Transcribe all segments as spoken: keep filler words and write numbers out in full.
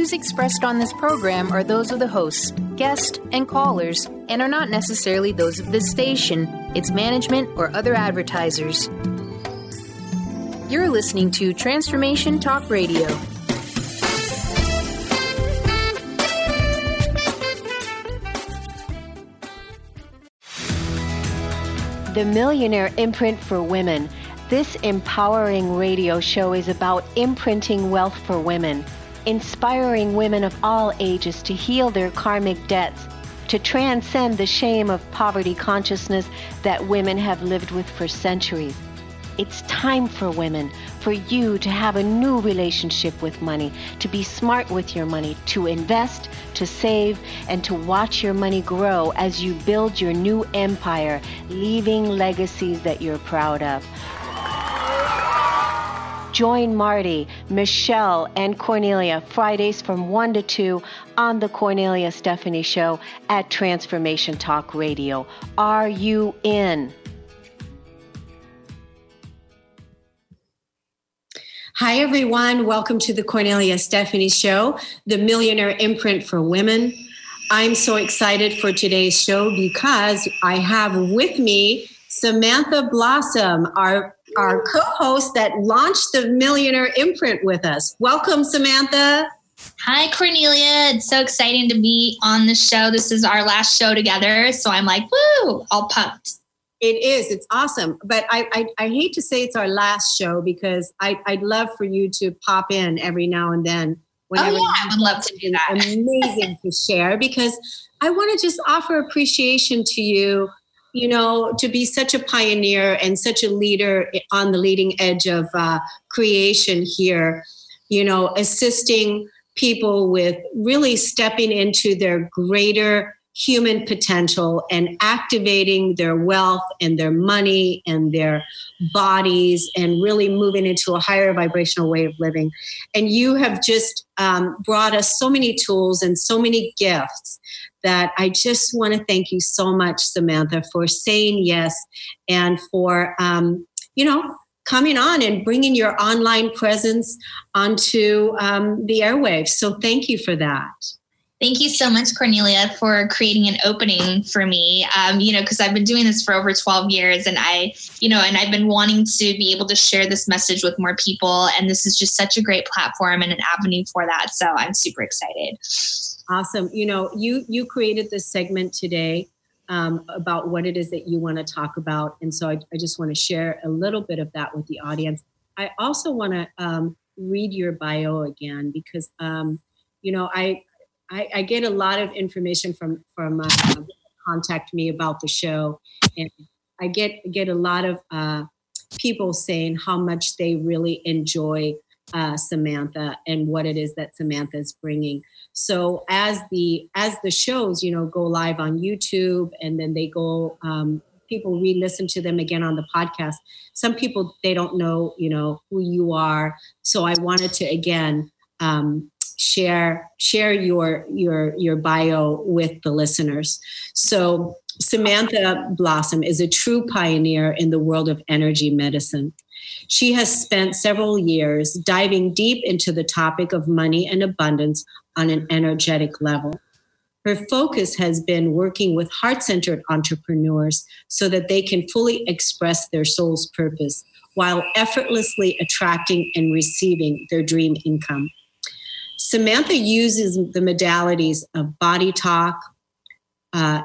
views expressed on this program are those of the hosts, guests, and callers, and are not necessarily those of this station, its management, or other advertisers. You're listening to Transformation Talk Radio. The Millionaire Imprint for Women. This empowering radio show is about imprinting wealth for women, inspiring women of all ages to heal their karmic debts, to transcend the shame of poverty consciousness that women have lived with for centuries. It's time for women, for you to have a new relationship with money, to be smart with your money, to invest, to save, and to watch your money grow as you build your new empire, leaving legacies that you're proud of. Join Marty, Michelle, and Cornelia Fridays from one to two on the Cornelia Stephanie Show at Transformation Talk Radio. Are you in? Hi, everyone. Welcome to the Cornelia Stephanie Show, the Millionaire Imprint for Women. I'm so excited for today's show because I have with me Samantha Blossom, our, our co-host that launched the Millionaire Imprint with us. Welcome, Samantha. Hi, Cornelia. It's so exciting to be on the show. This is our last show together, so I'm like, woo, all pumped. It is. It's awesome. But I, I, I hate to say it's our last show because I, I'd love for you to pop in every now and then. Oh, yeah. I would love to do that. Amazing to share because I want to just offer appreciation to you, you know, to be such a pioneer and such a leader on the leading edge of uh, creation here, you know, assisting people with really stepping into their greater human potential and activating their wealth and their money and their bodies and really moving into a higher vibrational way of living. And you have just um, brought us so many tools and so many gifts that I just want to thank you so much, Samantha, for saying yes and for, um, you know, coming on and bringing your online presence onto um, the airwaves. So thank you for that. Thank you so much, Cornelia, for creating an opening for me. Um, you know, because I've been doing this for over twelve years and I, you know, and I've been wanting to be able to share this message with more people. And this is just such a great platform and an avenue for that. So I'm super excited. Awesome. You know, you, you created this segment today um, about what it is that you want to talk about. And so I, I just want to share a little bit of that with the audience. I also want to um, read your bio again because, um, you know, I, I, I get a lot of information from from uh, contact me about the show, and I get get a lot of uh, people saying how much they really enjoy uh, Samantha and what it is that Samantha is bringing. So as the as the shows, you know, go live on YouTube, and then they go, um, people re-listen to them again on the podcast. Some people, they don't know, you know, who you are. So I wanted to again. Um, share share your your your bio with the listeners. So Samantha Blossom is a true pioneer in the world of energy medicine. She has spent several years diving deep into the topic of money and abundance on an energetic level. Her focus has been working with heart-centered entrepreneurs so that they can fully express their soul's purpose while effortlessly attracting and receiving their dream income. Samantha uses the modalities of body talk, uh,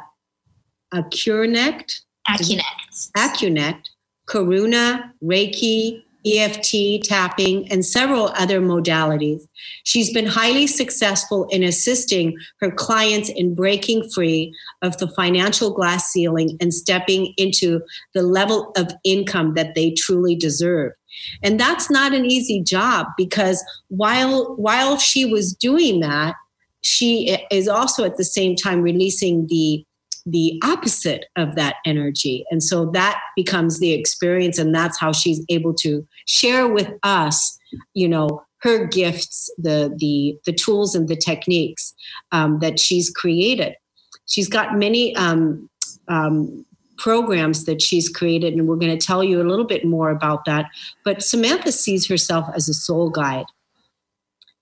Acunect, Acunect, Acunect, Karuna, Reiki, E F T, tapping, and several other modalities. She's been highly successful in assisting her clients in breaking free of the financial glass ceiling and stepping into the level of income that they truly deserve. And that's not an easy job because while while she was doing that, she is also at the same time releasing the the opposite of that energy. And so that becomes the experience, and that's how she's able to share with us, you know, her gifts, the the the tools and the techniques um, that she's created. She's got many um, um, programs that she's created, and we're going to tell you a little bit more about that. But Samantha sees herself as a soul guide.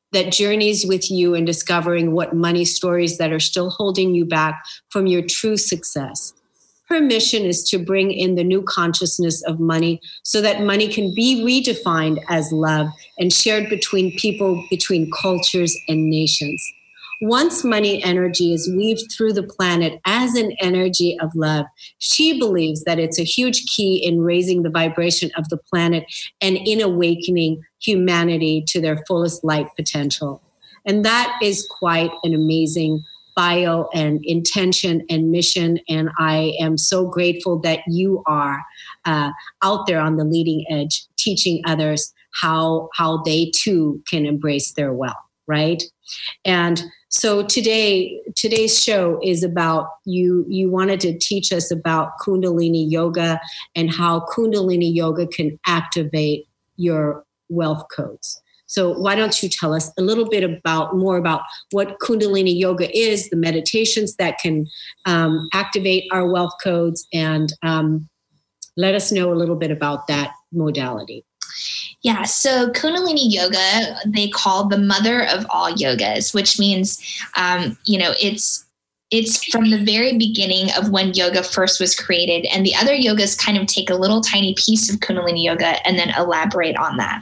that journeys with you in discovering what money stories that are still holding you back from your true success. Her mission is to bring in the new consciousness of money so that money can be redefined as love and shared between people, between cultures and nations. Once money energy is weaved through the planet as an energy of love, she believes that it's a huge key in raising the vibration of the planet and in awakening humanity to their fullest light potential. And that is quite an amazing bio and intention and mission. And I am so grateful that you are uh, out there on the leading edge, teaching others how, how they too can embrace their wealth, right? And so today, today's show is about you. You wanted to teach us about Kundalini Yoga and how Kundalini Yoga can activate your wealth codes. So why don't you tell us a little bit about more about what Kundalini Yoga is, the meditations that can um, activate our wealth codes, and um, let us know a little bit about that modality. Yeah, so Kundalini Yoga, they call the mother of all yogas, which means, um, you know, it's it's from the very beginning of when yoga first was created. And the other yogas kind of take a little tiny piece of Kundalini Yoga and then elaborate on that.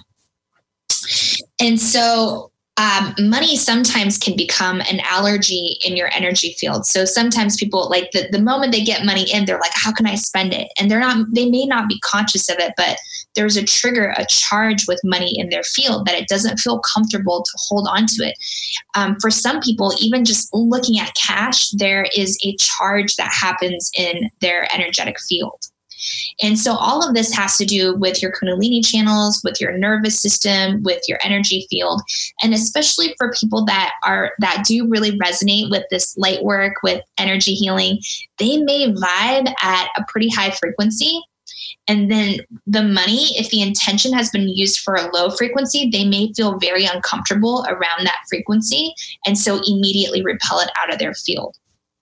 And so um, money sometimes can become an allergy in your energy field. So sometimes people, like the, the moment they get money in, they're like, how can I spend it? And they're not, they may not be conscious of it, but there's a trigger, a charge with money in their field that it doesn't feel comfortable to hold on to it. Um, for some people, even just looking at cash, there is a charge that happens in their energetic field. And so all of this has to do with your Kundalini channels, with your nervous system, with your energy field. And especially for people that are, that do really resonate with this light work, with energy healing, they may vibe at a pretty high frequency. And then the money, if the intention has been used for a low frequency, they may feel very uncomfortable around that frequency. And so immediately repel it out of their field.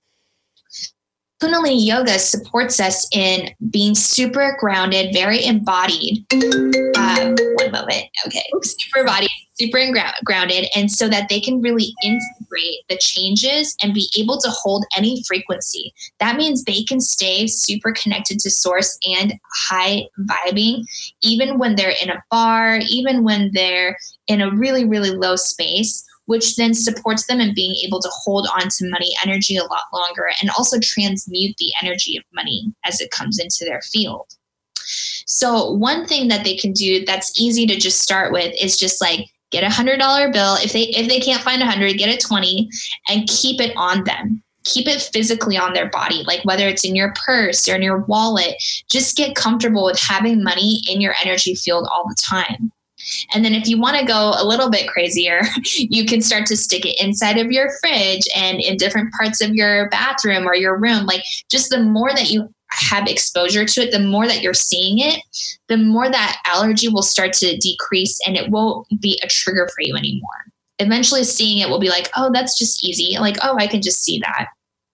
Kundalini Yoga supports us in being super grounded, very embodied. Uh, one moment. Okay. Super embodied, super ingra- grounded. And so that they can really integrate the changes and be able to hold any frequency. That means they can stay super connected to source and high vibing, even when they're in a bar, even when they're in a really, really low space, which then supports them in being able to hold on to money energy a lot longer and also transmute the energy of money as it comes into their field. So one thing that they can do that's easy to just start with is just like get a hundred dollar bill. If they, if they can't find a hundred, get a twenty and keep it on them. Keep it physically on their body, like whether it's in your purse or in your wallet, just get comfortable with having money in your energy field all the time. And then if you want to go a little bit crazier, you can start to stick it inside of your fridge and in different parts of your bathroom or your room. Like just the more that you have exposure to it, the more that you're seeing it, the more that allergy will start to decrease and it won't be a trigger for you anymore. Eventually seeing it will be like, oh, that's just easy. Like, oh, I can just see that.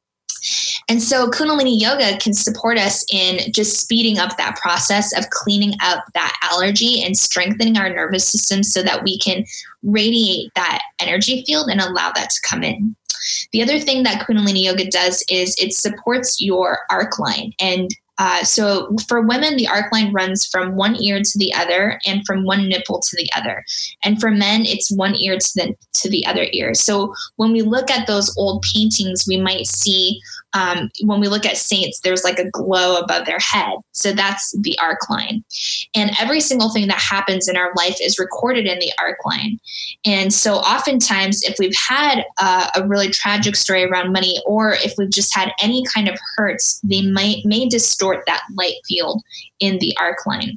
And so Kundalini Yoga can support us in just speeding up that process of cleaning up that allergy and strengthening our nervous system so that we can radiate that energy field and allow that to come in. The other thing that Kundalini Yoga does is it supports your arc line. And uh, so for women, the arc line runs from one ear to the other and from one nipple to the other. And for men, it's one ear to the, to the other ear. So when we look at those old paintings, we might see Um, when we look at saints, there's like a glow above their head. So that's the arc line. And every single thing that happens in our life is recorded in the arc line. And so oftentimes, if we've had uh, a really tragic story around money, or if we've just had any kind of hurts, they might may distort that light field in the arc line.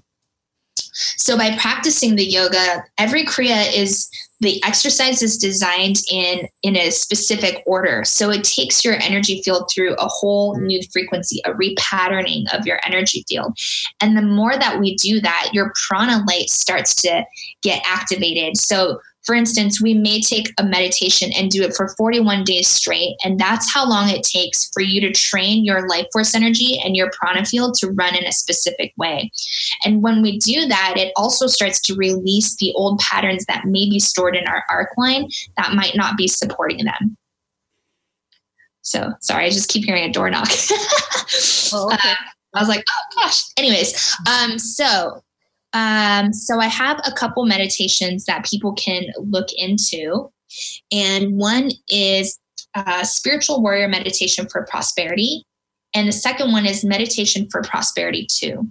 So by practicing the yoga, every kriya is the exercise is designed in, in a specific order. So it takes your energy field through a whole new frequency, a repatterning of your energy field. And the more that we do that, your prana light starts to get activated. So For instance, we may take a meditation and do it for forty-one days straight. And that's how long it takes for you to train your life force energy and your prana field to run in a specific way. And when we do that, it also starts to release the old patterns that may be stored in our arc line that might not be supporting them. So sorry, I just keep hearing a door knock. Oh, okay. uh, I was like, oh gosh. Anyways, um, so Um, so I have a couple meditations that people can look into. And one is uh, Spiritual Warrior Meditation for Prosperity. And the second one is Meditation for Prosperity two.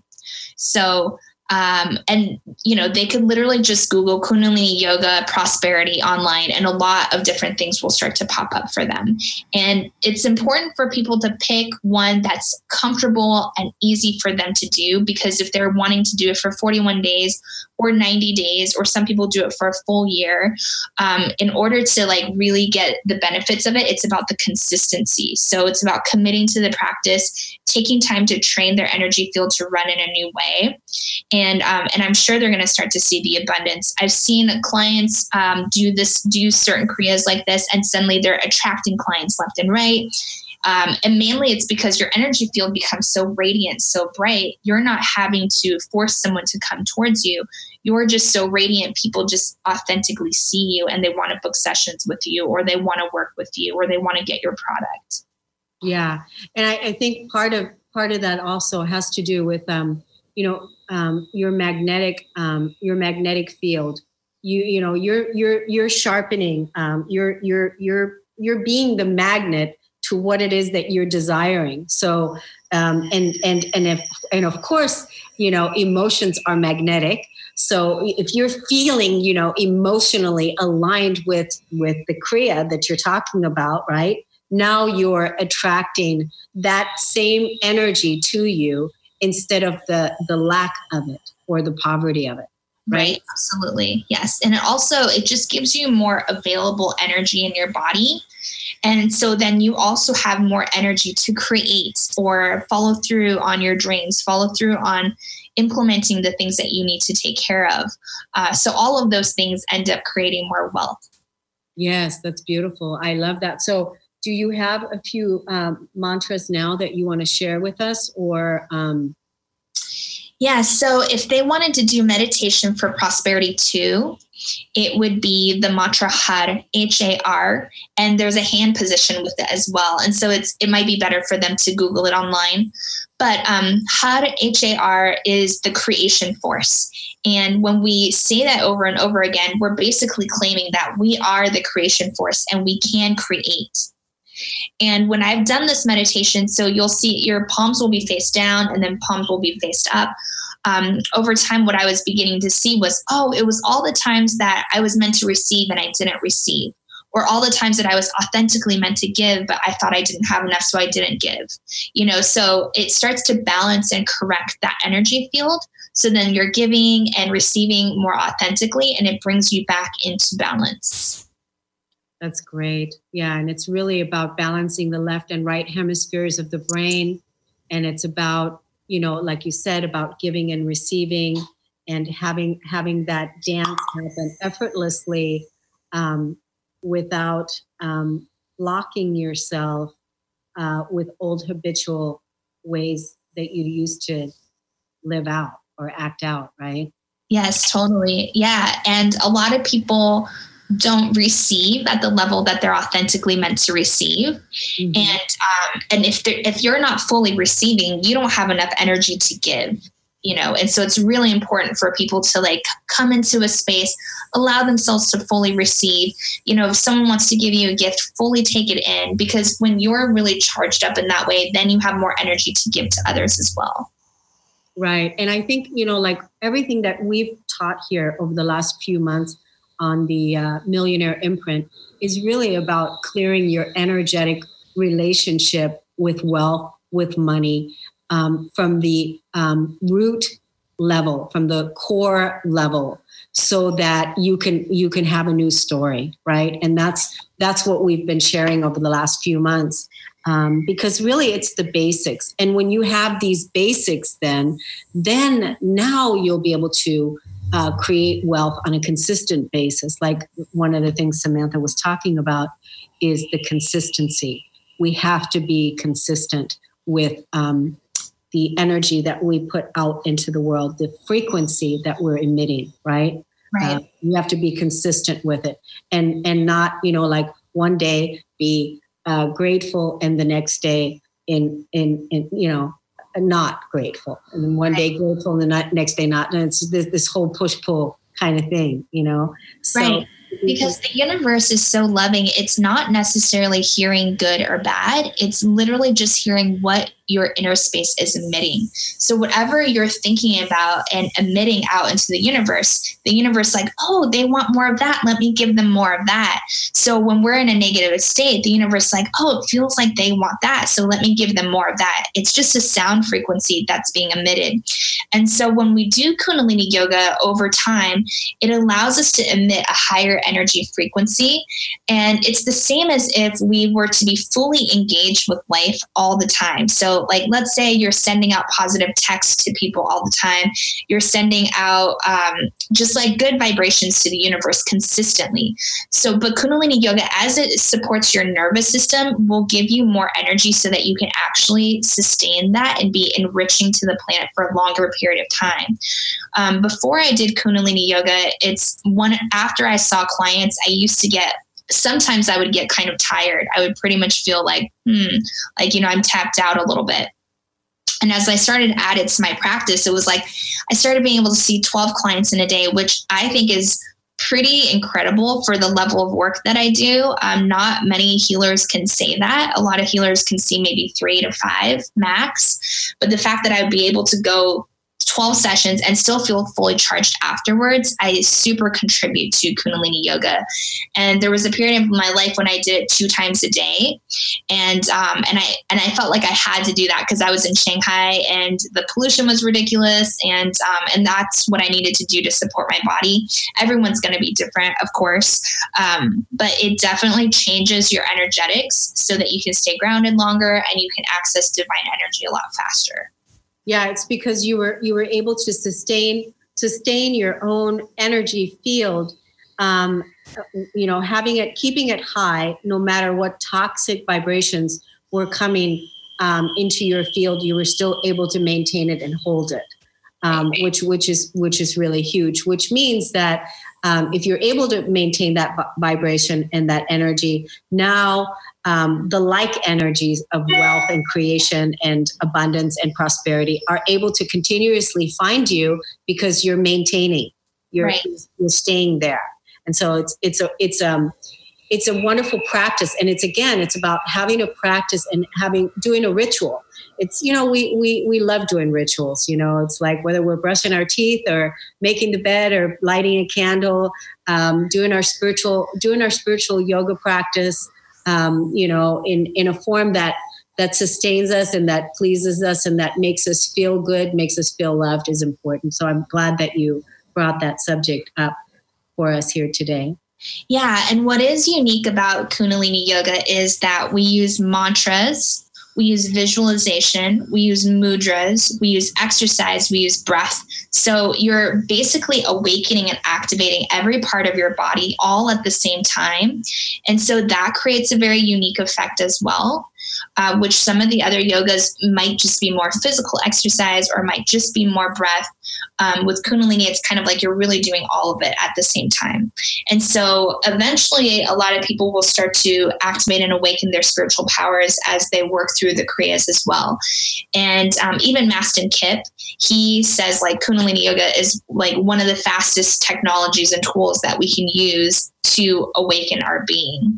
So, um, and, you know, they could literally just Google Kundalini Yoga Prosperity online, and a lot of different things will start to pop up for them. And it's important for people to pick one that's comfortable and easy for them to do, because if they're wanting to do it for forty-one days or ninety days, or some people do it for a full year, um, in order to like really get the benefits of it, it's about the consistency. So it's about committing to the practice, taking time to train their energy field to run in a new way. And, um, and I'm sure they're going to start to see the abundance. I've seen clients um, do this, do certain kriyas like this, and suddenly they're attracting clients left and right. Um, and mainly it's because your energy field becomes so radiant, so bright. You're not having to force someone to come towards you. You're just so radiant. People just authentically see you, and they want to book sessions with you, or they want to work with you, or they want to get your product. Yeah. And I, I think part of, part of that also has to do with, um, you know, um, your magnetic, um, your magnetic field. You, you know, you're, you're, you're sharpening, um, you're, you're, you're, you're being the magnet to what it is that you're desiring. So, um, and, and, and if, and of course, you know, emotions are magnetic. So if you're feeling, you know, emotionally aligned with, with the kriya that you're talking about, right? Now you're attracting that same energy to you instead of the, the lack of it or the poverty of it. Right? Right. Absolutely. Yes. And it also, it just gives you more available energy in your body. And so then you also have more energy to create or follow through on your dreams, follow through on implementing the things that you need to take care of. Uh, so all of those things end up creating more wealth. Yes, that's beautiful. I love that. So do you have a few um, mantras now that you want to share with us, or... Um... Yeah. So if they wanted to do meditation for prosperity too, it would be the mantra Har, H A R, and there's a hand position with it as well. And so it's, it might be better for them to Google it online. But um, Har, H A R, is the creation force. And when we say that over and over again, we're basically claiming that we are the creation force and we can create. And when I've done this meditation, so you'll see your palms will be face down and then palms will be faced up. Um, over time, what I was beginning to see was, oh, it was all the times that I was meant to receive and I didn't receive, or all the times that I was authentically meant to give, but I thought I didn't have enough, so I didn't give. You know, so it starts to balance and correct that energy field. So then you're giving and receiving more authentically, and it brings you back into balance. That's great. Yeah. And it's really about balancing the left and right hemispheres of the brain. And it's about, you know, like you said, about giving and receiving, and having, having that dance happen effortlessly, um, without um, locking yourself uh, with old habitual ways that you used to live out or act out, right? Yes, totally. Yeah. And a lot of people don't receive at the level that they're authentically meant to receive. Mm-hmm. And um, and if if you're not fully receiving, you don't have enough energy to give, you know. And so it's really important for people to like come into a space, allow themselves to fully receive. You know, if someone wants to give you a gift, fully take it in, because when you're really charged up in that way, then you have more energy to give to others as well. Right. And I think, you know, like everything that we've taught here over the last few months on the uh, Millionaire Imprint is really about clearing your energetic relationship with wealth, with money, um, from the um, root level, from the core level, so that you can you can have a new story, right? And that's that's what we've been sharing over the last few months, um, because really it's the basics. And when you have these basics, then then now you'll be able to uh, create wealth on a consistent basis. Like one of the things Samantha was talking about is the consistency. We have to be consistent with um, the energy that we put out into the world, the frequency that we're emitting, right? Right. Uh, you have to be consistent with it, and and not, you know, like one day be uh, grateful and the next day in in in you know not grateful, and then one day grateful and the not, next day not. And it's this, this whole push pull kind of thing, you know. So, right. Because the universe is so loving, it's not necessarily hearing good or bad. It's literally just hearing what your inner space is emitting. So whatever you're thinking about and emitting out into the universe, the universe like, oh, they want more of that. Let me give them more of that. So when we're in a negative state, the universe like, oh, it feels like they want that. So let me give them more of that. It's just a sound frequency that's being emitted. And so when we do Kundalini yoga over time, it allows us to emit a higher energy frequency. And it's the same as if we were to be fully engaged with life all the time. So like, let's say you're sending out positive texts to people all the time. You're sending out um, just like good vibrations to the universe consistently. So, but Kundalini yoga, as it supports your nervous system, will give you more energy so that you can actually sustain that and be enriching to the planet for a longer period of time. Um, before I did Kundalini yoga, it's one after I saw clients, I used to get sometimes I would get kind of tired. I would pretty much feel like, hmm, like, you know, I'm tapped out a little bit. And as I started to add it to my practice, it was like, I started being able to see twelve clients in a day, which I think is pretty incredible for the level of work that I do. Um, not many healers can say that. A lot of healers can see maybe three to five max. But the fact that I would be able to go twelve sessions and still feel fully charged afterwards, I super contribute to Kundalini yoga. And there was a period of my life when I did it two times a day. And, um, and I, and I felt like I had to do that because I was in Shanghai and the pollution was ridiculous. And, um, and that's what I needed to do to support my body. Everyone's going to be different, of course. Um, but it definitely changes your energetics so that you can stay grounded longer and you can access divine energy a lot faster. Yeah, it's because you were you were able to sustain sustain your own energy field, um, you know, having it, keeping it high, no matter what toxic vibrations were coming um, into your field. You were still able to maintain it and hold it, um, which which is which is really huge. Which means that um, if you're able to maintain that vibration and that energy, now um, the like energies of wealth and creation and abundance and prosperity are able to continuously find you because you're maintaining, you're right. you're staying there. And so it's it's a it's um it's a wonderful practice. And it's again, it's about having a practice and having doing a ritual. It's, you know, we we we love doing rituals, you know, it's like whether we're brushing our teeth or making the bed or lighting a candle, um, doing our spiritual doing our spiritual yoga practice. Um, you know, in, in a form that that sustains us and that pleases us and that makes us feel good, makes us feel loved is important. So I'm glad that you brought that subject up for us here today. Yeah. And what is unique about Kundalini yoga is that we use mantras, we use visualization, we use mudras, we use exercise, we use breath. So you're basically awakening and activating every part of your body all at the same time. And so that creates a very unique effect as well. Uh, which some of the other yogas might just be more physical exercise or might just be more breath. Um, with Kundalini, it's kind of like you're really doing all of it at the same time. And so eventually a lot of people will start to activate and awaken their spiritual powers as they work through the Kriyas as well. And um, even Mastin Kipp, he says like Kundalini yoga is like one of the fastest technologies and tools that we can use to awaken our being.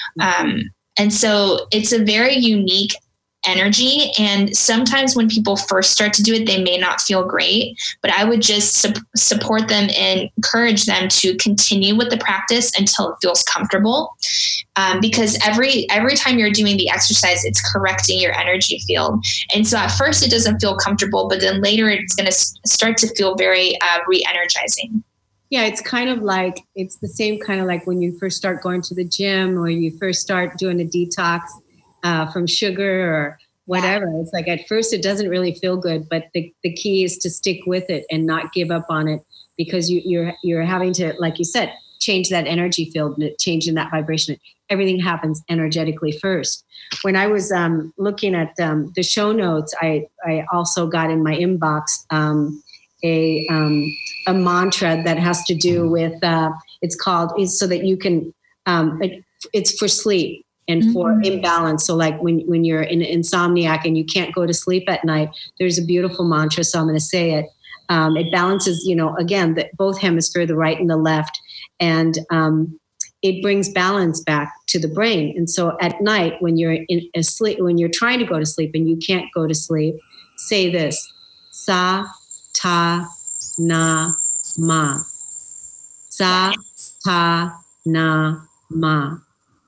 Um, And so it's a very unique energy. And sometimes when people first start to do it, they may not feel great, but I would just su- support them and encourage them to continue with the practice until it feels comfortable. Um, because every, every time you're doing the exercise, it's correcting your energy field. And so at first it doesn't feel comfortable, but then later it's going to s- start to feel very uh, re-energizing. Yeah, it's kind of like, it's the same kind of like when you first start going to the gym or you first start doing a detox uh, from sugar or whatever. Yeah. It's like at first it doesn't really feel good, but the, the key is to stick with it and not give up on it because you, you're you're having to, like you said, change that energy field, change in that vibration. Everything happens energetically first. When I was um, looking at um, the show notes, I, I also got in my inbox um, a um, a mantra that has to do with, uh, it's called, it's so that you can, um, it, it's for sleep and mm-hmm. for imbalance. So like when, when you're in insomniac and you can't go to sleep at night, there's a beautiful mantra. So I'm going to say it. Um, it balances, you know, again, the, both hemisphere, the right and the left. And um, it brings balance back to the brain. And so at night, when you're in asleep, when you're trying to go to sleep and you can't go to sleep, say this: Sa ta na ma. Sa ta na ma.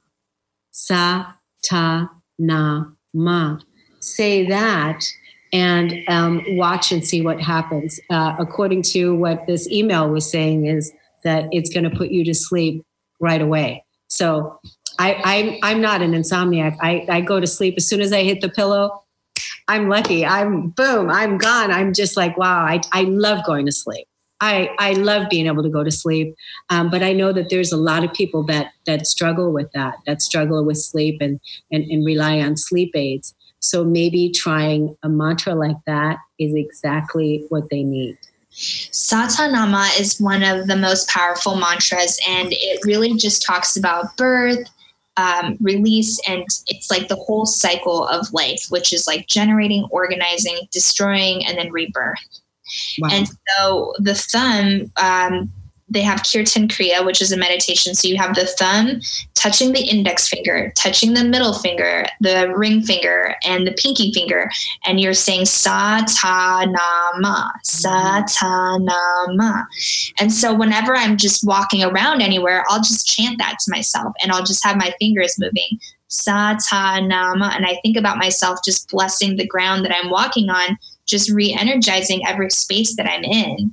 Sa ta na ma. Say that and um, watch and see what happens. Uh, according to what this email was saying, is that it's going to put you to sleep right away. So I, I'm, I'm not an insomniac. I, I go to sleep as soon as I hit the pillow. I'm lucky. I'm boom, I'm gone. I'm just like, wow, I, I love going to sleep. I, I love being able to go to sleep. Um, but I know that there's a lot of people that, that struggle with that, that struggle with sleep and, and, and rely on sleep aids. So maybe trying a mantra like that is exactly what they need. Satanama is one of the most powerful mantras, and it really just talks about birth, um, release, and it's like the whole cycle of life, which is like generating, organizing, destroying, and then rebirth. Wow. And so the thumb, um, they have Kirtan Kriya, which is a meditation. So you have the thumb touching the index finger, touching the middle finger, the ring finger, and the pinky finger. And you're saying Sa ta na ma, Sa ta na ma. And so whenever I'm just walking around anywhere, I'll just chant that to myself, and I'll just have my fingers moving. Sa ta na ma. And I think about myself just blessing the ground that I'm walking on, just re-energizing every space that I'm in.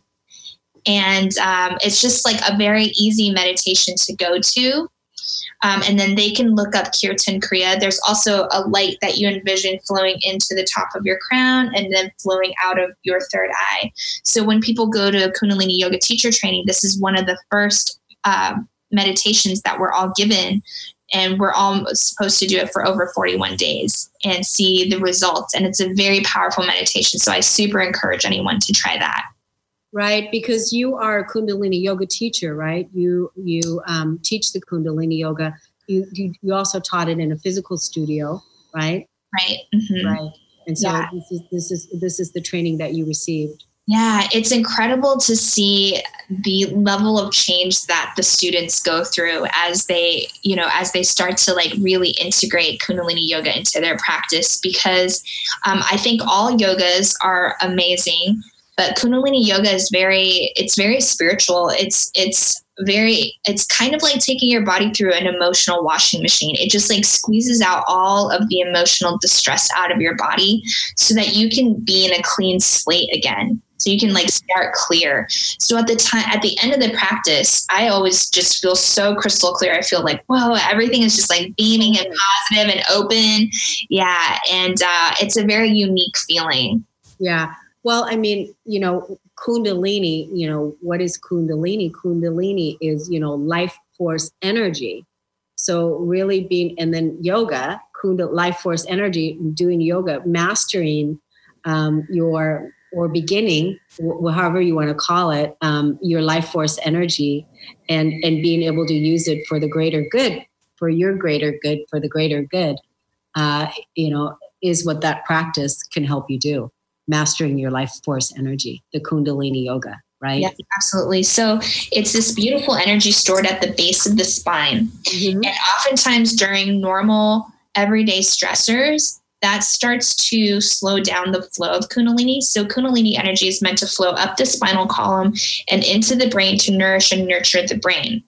And um, it's just like a very easy meditation to go to. Um, and then they can look up Kirtan Kriya. There's also a light that you envision flowing into the top of your crown and then flowing out of your third eye. So when people go to Kundalini Yoga teacher training, this is one of the first uh, meditations that we're all given. And we're all supposed to do it for over forty-one days and see the results. And it's a very powerful meditation. So I super encourage anyone to try that. Right, because you are a Kundalini Yoga teacher, right? You you um, teach the Kundalini Yoga. You, you you also taught it in a physical studio, right? Right. Mm-hmm. Right. And so yeah. this is this is this is the training that you received. Yeah, it's incredible to see the level of change that the students go through as they, you know, as they start to like really integrate Kundalini Yoga into their practice, because um, I think all yogas are amazing. But Kundalini Yoga is very, it's very spiritual. It's, it's very, it's kind of like taking your body through an emotional washing machine. It just like squeezes out all of the emotional distress out of your body so that you can be in a clean slate again. So you can like start clear. So at the time, at the end of the practice, I always just feel so crystal clear. I feel like, whoa, everything is just like beaming and positive and open. Yeah. And uh, it's a very unique feeling. Yeah. Well, I mean, you know, Kundalini, you know, what is Kundalini? Kundalini is, you know, life force energy. So really being, and then yoga, Kundalini, life force energy, doing yoga, mastering um, your, or beginning, wh- however you want to call it, um, your life force energy and, and being able to use it for the greater good, for your greater good, for the greater good, uh, you know, is what that practice can help you do. Mastering your life force energy, the Kundalini Yoga, right? Yes, absolutely. So it's this beautiful energy stored at the base of the spine. Mm-hmm. And oftentimes during normal everyday stressors, that starts to slow down the flow of Kundalini. So Kundalini energy is meant to flow up the spinal column and into the brain to nourish and nurture the brain.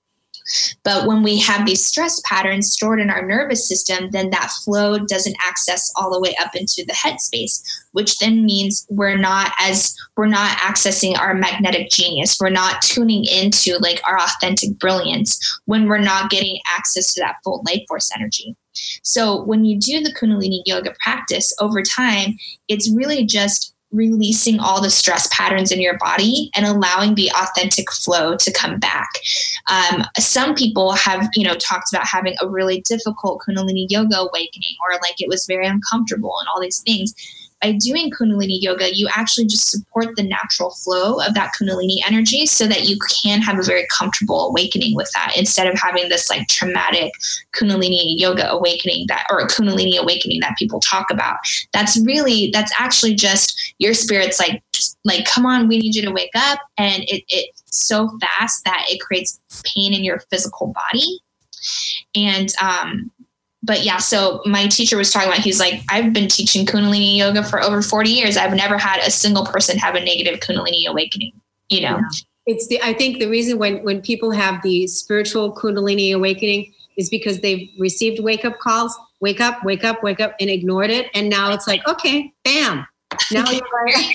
But when we have these stress patterns stored in our nervous system, then that flow doesn't access all the way up into the head space, which then means we're not as we're not accessing our magnetic genius. We're not tuning into like our authentic brilliance when we're not getting access to that full life force energy. So when you do the Kundalini Yoga practice over time, it's really just releasing all the stress patterns in your body and allowing the authentic flow to come back. Um, some people have, you know, talked about having a really difficult Kundalini yoga awakening, or like it was very uncomfortable and all these things. By doing Kundalini yoga, you actually just support the natural flow of that Kundalini energy so that you can have a very comfortable awakening with that, instead of having this like traumatic Kundalini yoga awakening that, or a Kundalini awakening that people talk about. That's really, that's actually just your spirit's like, like, come on, we need you to wake up. And it, it's so fast that it creates pain in your physical body. And, um, But yeah, so my teacher was talking about, he's like, I've been teaching Kundalini yoga for over forty years. I've never had a single person have a negative Kundalini awakening, you know? Yeah. It's the, I think the reason when, when people have the spiritual Kundalini awakening is because they've received wake up calls, wake up, wake up, wake up, and ignored it. And now it's like, okay, bam. Now you're like,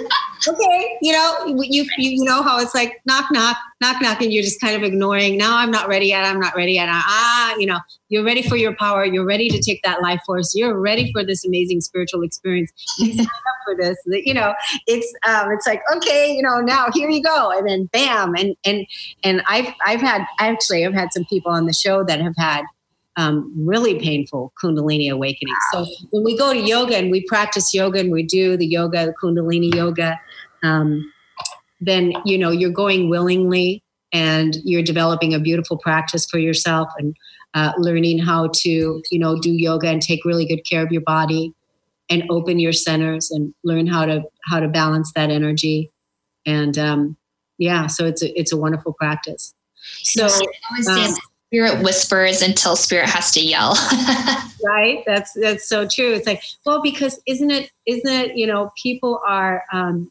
okay, you know, you, you you know how it's like knock, knock, knock, knock, and you're just kind of ignoring. No, I'm not ready yet. I'm not ready yet. Ah, you know, you're ready for your power. You're ready to take that life force. You're ready for this amazing spiritual experience. You signed up for this. You know, it's um, it's like, okay, you know, now here you go, and then bam, and and and I've I've had actually I've had some people on the show that have had Um, really painful Kundalini awakening. Wow. So when we go to yoga and we practice yoga and we do the yoga, the Kundalini yoga, um, then, you know, you're going willingly and you're developing a beautiful practice for yourself and uh, learning how to, you know, do yoga and take really good care of your body and open your centers and learn how to, how to balance that energy. And um, yeah, so it's a, it's a wonderful practice. So, um, spirit whispers until spirit has to yell. Right. That's, that's so true. It's like, well, because isn't it, isn't it, you know, people are, um,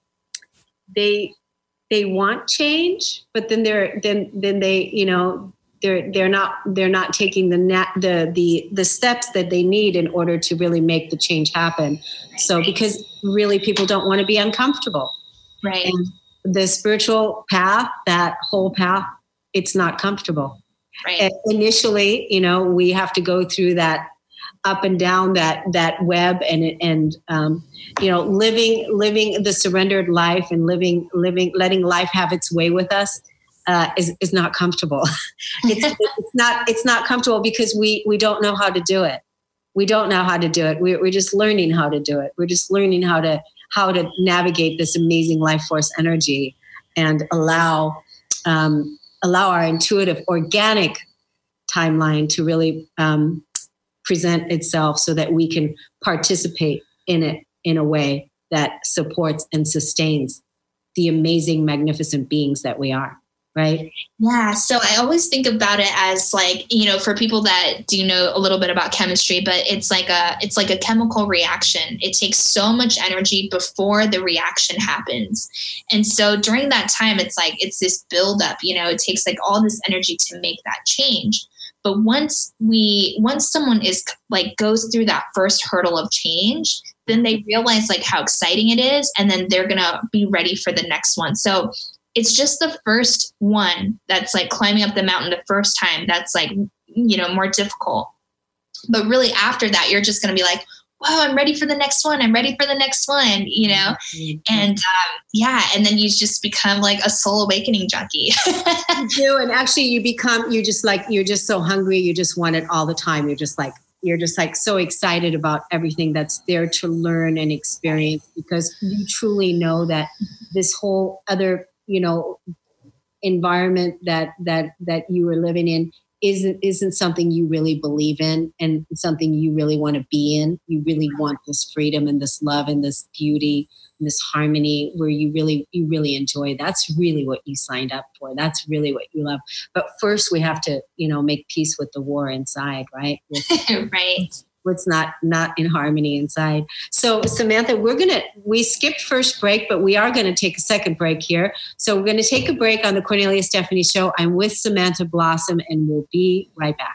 they, they want change, but then they're, then, then they, you know, they're, they're not, they're not taking the nat, the, the, the steps that they need in order to really make the change happen. So, because really people don't want to be uncomfortable. Right. And the spiritual path, that whole path, it's not comfortable. Right. And initially, you know, we have to go through that up and down that that web, and and um, you know, living living the surrendered life and living living letting life have its way with us uh, is is not comfortable. it's, it's not it's not comfortable because we we don't know how to do it. We don't know how to do it. We're we're just learning how to do it. We're just learning how to how to navigate this amazing life force energy and allow. Um, allow our intuitive, organic timeline to really um, present itself so that we can participate in it in a way that supports and sustains the amazing, magnificent beings that we are, right? Yeah. So I always think about it as like, you know, for people that do know a little bit about chemistry, but it's like a, it's like a chemical reaction. It takes so much energy before the reaction happens. And so during that time, it's like, it's this buildup, you know, it takes like all this energy to make that change. But once we, once someone is like, goes through that first hurdle of change, then they realize like how exciting it is. And then they're going to be ready for the next one. So it's just the first one that's like climbing up the mountain the first time that's like, you know, more difficult. But really after that, you're just going to be like, wow, I'm ready for the next one. I'm ready for the next one, you know? Mm-hmm. And um, yeah. And then you just become like a soul awakening junkie. You do. And actually you become, you just like, you're just so hungry. You just want it all the time. You're just like, you're just like so excited about everything that's there to learn and experience, because you truly know that this whole other, you know, environment that, that, that you are living in isn't, isn't something you really believe in and something you really want to be in. You really want this freedom and this love and this beauty and this harmony where you really, you really enjoy. That's really what you signed up for. That's really what you love. But first we have to, you know, make peace with the war inside, right? With, right. What's not, not in harmony inside. So Samantha, we're going to, we skipped first break, but we are going to take a second break here. So we're going to take a break on the Cornelia Stephanie Show. I'm with Samantha Blossom and we'll be right back.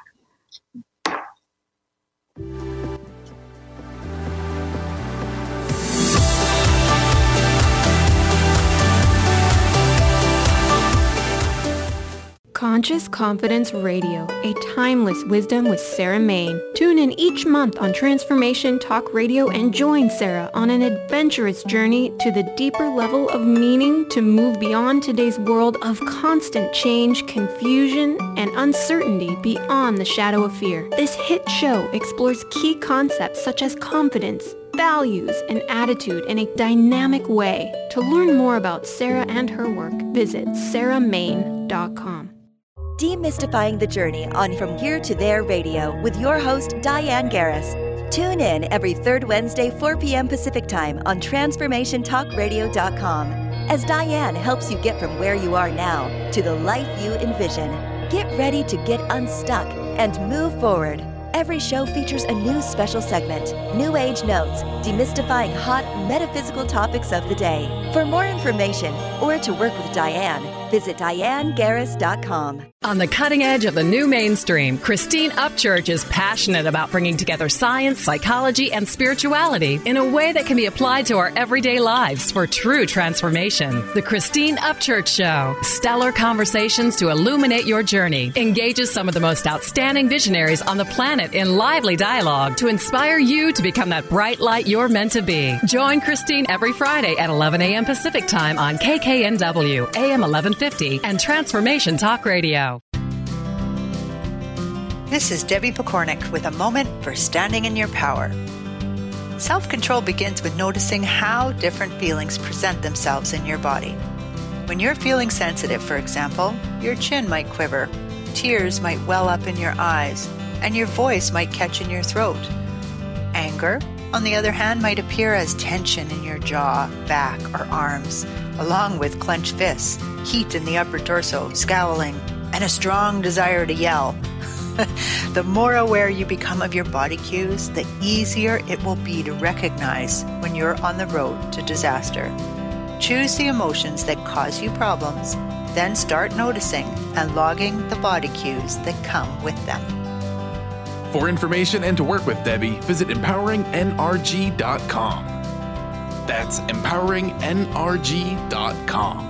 Conscious Confidence Radio, a timeless wisdom with Sarah Main. Tune in each month on Transformation Talk Radio and join Sarah on an adventurous journey to the deeper level of meaning to move beyond today's world of constant change, confusion, and uncertainty beyond the shadow of fear. This hit show explores key concepts such as confidence, values, and attitude in a dynamic way. To learn more about Sarah and her work, visit sarah main dot com. Demystifying the Journey on From Here to There Radio with your host, Diane Garris. Tune in every third Wednesday, four p.m. Pacific Time on transformation talk radio dot com as Diane helps you get from where you are now to the life you envision. Get ready to get unstuck and move forward. Every show features a new special segment, New Age Notes, demystifying hot metaphysical topics of the day. For more information or to work with Diane, visit diane garris dot com. On the cutting edge of the new mainstream, Christine Upchurch is passionate about bringing together science, psychology, and spirituality in a way that can be applied to our everyday lives for true transformation. The Christine Upchurch Show, stellar conversations to illuminate your journey, engages some of the most outstanding visionaries on the planet in lively dialogue to inspire you to become that bright light you're meant to be. Join Christine every Friday at eleven a.m. Pacific Time on K K N W, A M eleven fifty, and Transformation Talk Radio. This is Debbie Pokornik with a moment for standing in your power. Self-control begins with noticing how different feelings present themselves in your body. When you're feeling sensitive, for example, your chin might quiver, tears might well up in your eyes, and your voice might catch in your throat. Anger, on the other hand, might appear as tension in your jaw, back, or arms, along with clenched fists, heat in the upper torso, scowling, and a strong desire to yell. The more aware you become of your body cues, the easier it will be to recognize when you're on the road to disaster. Choose the emotions that cause you problems, then start noticing and logging the body cues that come with them. For information and to work with Debbie, visit empowering n r g dot com. That's empowering n r g dot com.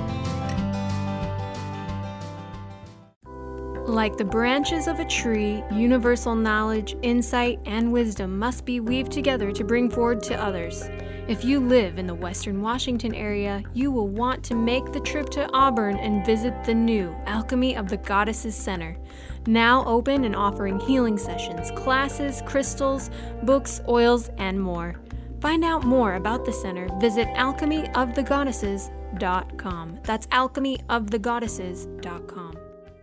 Like the branches of a tree, universal knowledge, insight, and wisdom must be weaved together to bring forward to others. If you live in the Western Washington area, you will want to make the trip to Auburn and visit the new Alchemy of the Goddesses Center. Now open and offering healing sessions, classes, crystals, books, oils, and more. Find out more about the center, visit alchemy of the goddesses dot com. That's alchemy of the goddesses dot com.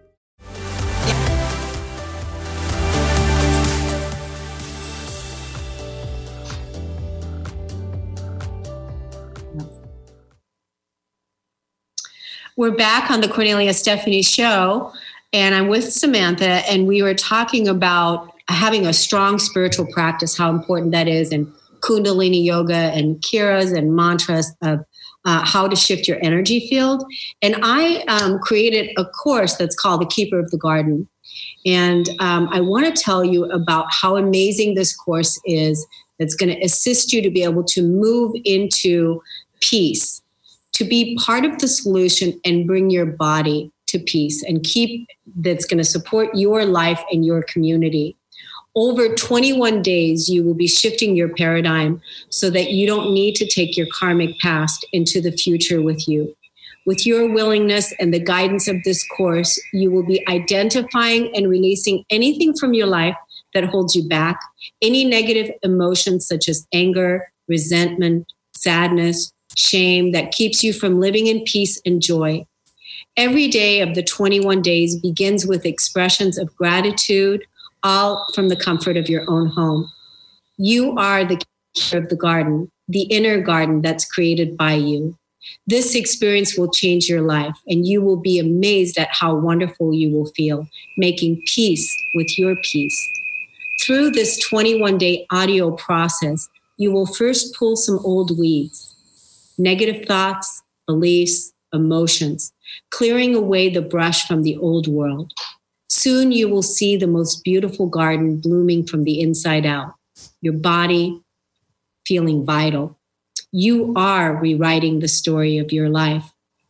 We're back on the Cornelia Stephanie Show, and I'm with Samantha, and we were talking about having a strong spiritual practice, how important that is, and Kundalini yoga and Kiras and mantras of uh, how to shift your energy field. And I um, created a course that's called The Keeper of the Garden. And um, I want to tell you about how amazing this course is that's going to assist you to be able to move into peace, to be part of the solution and bring your body to peace and keep that's going to support your life and your community. Over twenty-one days, you will be shifting your paradigm so that you don't need to take your karmic past into the future with you. With your willingness and the guidance of this course, you will be identifying and releasing anything from your life that holds you back, any negative emotions such as anger, resentment, sadness, shame that keeps you from living in peace and joy. Every day of the twenty-one days begins with expressions of gratitude, all from the comfort of your own home. You are the keeper of the garden, the inner garden that's created by you. This experience will change your life, and you will be amazed at how wonderful you will feel, making peace with your peace. Through this twenty-one day audio process, you will first pull some old weeds, negative thoughts, beliefs, emotions, clearing away the brush from the old world. Soon you will see the most beautiful garden blooming from the inside out, your body feeling vital. You are rewriting the story of your life.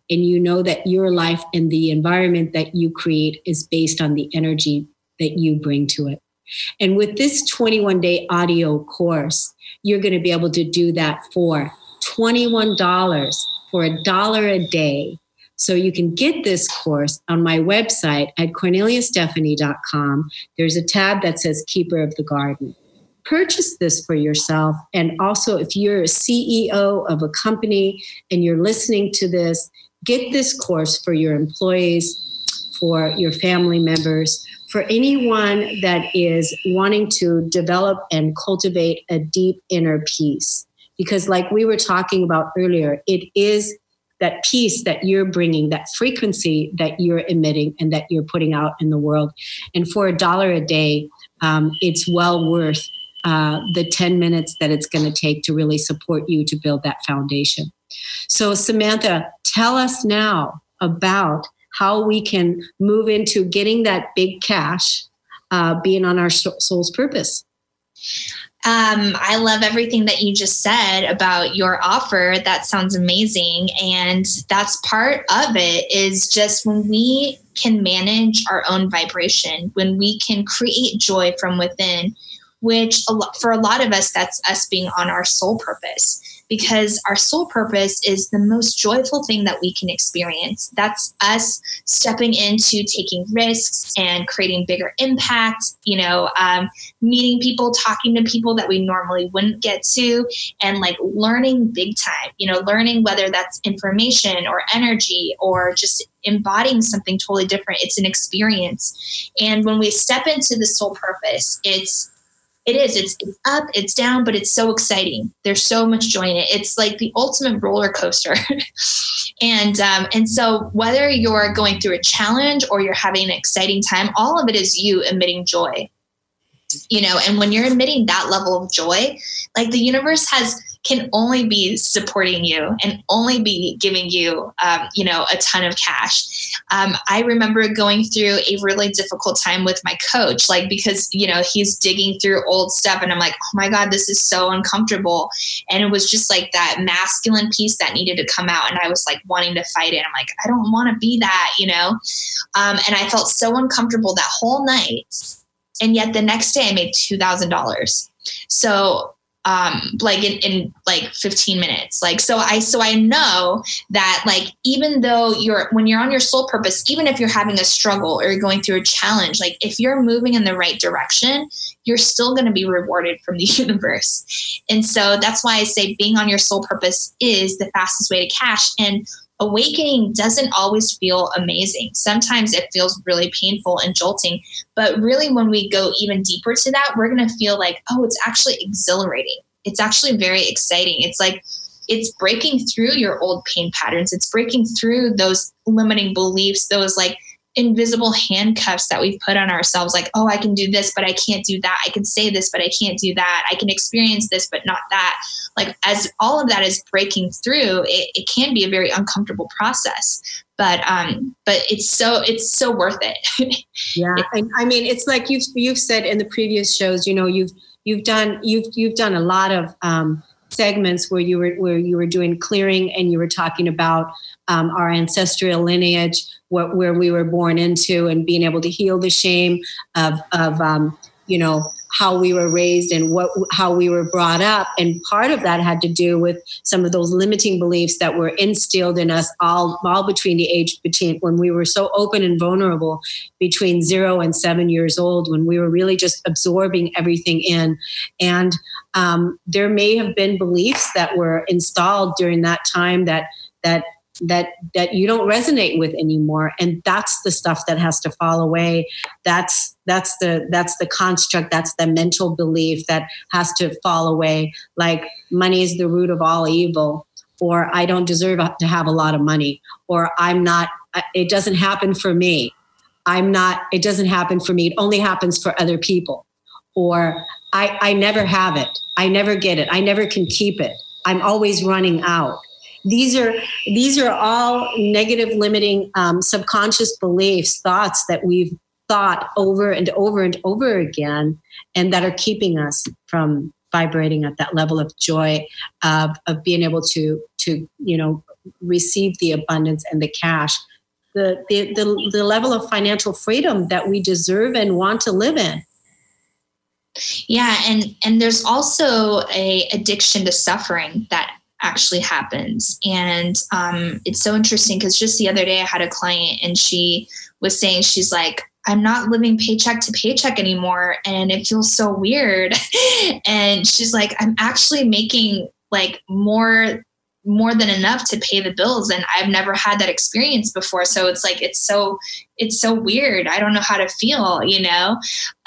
and you know that your life and the environment that you create is based on the energy that you bring to it. And with this twenty-one day audio course, you're going to be able to do that for twenty-one dollars, for a dollar a day. So you can get this course on my website at cornelia stephanie dot com. There's a tab that says Keeper of the Garden. Purchase this for yourself. And also, if you're a C E O of a company and you're listening to this, get this course for your employees, for your family members, for anyone that is wanting to develop and cultivate a deep inner peace. Because like we were talking about earlier, it is that peace that you're bringing, that frequency that you're emitting and that you're putting out in the world. And for a dollar a day, um, it's well worth uh, the ten minutes that it's going to take to really support you to build that foundation. So Samantha, tell us now about how we can move into getting that big cash, uh, being on our soul's purpose. Um, I love everything that you just said about your offer. That sounds amazing. And that's part of it, is just when we can manage our own vibration, when we can create joy from within, which a lot, for a lot of us, that's us being on our soul purpose. Because our soul purpose is the most joyful thing that we can experience. That's us stepping into taking risks and creating bigger impact, you know, um, meeting people, talking to people that we normally wouldn't get to, and like learning big time, you know, learning whether that's information or energy or just embodying something totally different. It's an experience. And when we step into the soul purpose, it's It is. It's, it's up, it's down, but it's so exciting. There's so much joy in it. It's like the ultimate roller coaster. and um, and so whether you're going through a challenge or you're having an exciting time, all of it is you emitting joy. You know, and when you're emitting that level of joy, like the universe has can only be supporting you and only be giving you, um, you know, a ton of cash. Um, I remember going through a really difficult time with my coach, like, because, you know, he's digging through old stuff and I'm like, oh my God, this is so uncomfortable. And it was just like that masculine piece that needed to come out. And I was like wanting to fight it. I'm like, I don't want to be that, you know? Um, and I felt so uncomfortable that whole night. And yet the next day I made two thousand dollars. So Um, like in, in like fifteen minutes. Like, so I, so I know that like, even though you're, when you're on your soul purpose, even if you're having a struggle or you're going through a challenge, like if you're moving in the right direction, you're still going to be rewarded from the universe. And so that's why I say being on your soul purpose is the fastest way to cash. And awakening doesn't always feel amazing. Sometimes it feels really painful and jolting, but really when we go even deeper to that, we're going to feel like, oh, it's actually exhilarating. It's actually very exciting. It's like, it's breaking through your old pain patterns. It's breaking through those limiting beliefs, those like invisible handcuffs that we've put on ourselves. Like, oh, I can do this, but I can't do that. I can say this, but I can't do that. I can experience this, but not that. Like, as all of that is breaking through, it, it can be a very uncomfortable process, but, um, but it's so, it's so worth it. Yeah. And I mean, it's like you've, you've said in the previous shows, you know, you've, you've done, you've, you've done a lot of, um, segments where you were, where you were doing clearing and you were talking about, um, our ancestral lineage, what, where we were born into, and being able to heal the shame of, of, um, you know, how we were raised and what, how we were brought up. And part of that had to do with some of those limiting beliefs that were instilled in us all, all between the age between when we were so open and vulnerable between zero and seven years old, when we were really just absorbing everything in. And um, there may have been beliefs that were installed during that time that, that, that that you don't resonate with anymore, and that's the stuff that has to fall away. That's that's the that's the construct, that's the mental belief that has to fall away, like money is the root of all evil, or I don't deserve to have a lot of money, or I'm not, it doesn't happen for me, I'm not, it doesn't happen for me, it only happens for other people, or I I never have it, I never get it, I never can keep it, I'm always running out. These are these are all negative, limiting, um, subconscious beliefs, thoughts that we've thought over and over and over again, and that are keeping us from vibrating at that level of joy, of of being able to to you know receive the abundance and the cash, the, the, the, the level of financial freedom that we deserve and want to live in. Yeah. And, and there's also a addiction to suffering that actually happens. And um, it's so interesting because just the other day I had a client and she was saying, she's like, I'm not living paycheck to paycheck anymore. And it feels so weird. And she's like, I'm actually making like more, more than enough to pay the bills. And I've never had that experience before. So it's like, it's so, it's so weird. I don't know how to feel, you know?